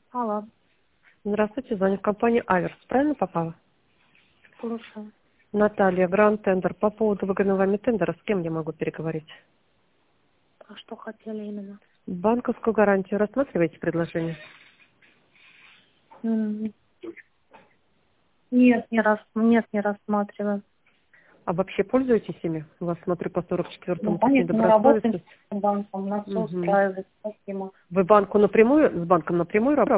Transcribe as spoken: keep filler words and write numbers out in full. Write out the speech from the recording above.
Алло, Здравствуйте, звонит компания Аверс. Правильно попала? слушаю. Наталья, Гранд Тендер. По поводу выгодного вами тендера, с кем я могу переговорить? А что хотели именно? Банковскую гарантию рассматриваете предложение? М, Нет, не рас... нет, не рассматриваю. А вообще пользуетесь ими? У вас, смотрю, по сорок Ну, четвёртому пункту конечно, мы работаем недобросовестность. с банком, нас все Мгм. устраивает, спасибо. Вы банку напрямую, с банком напрямую работаете?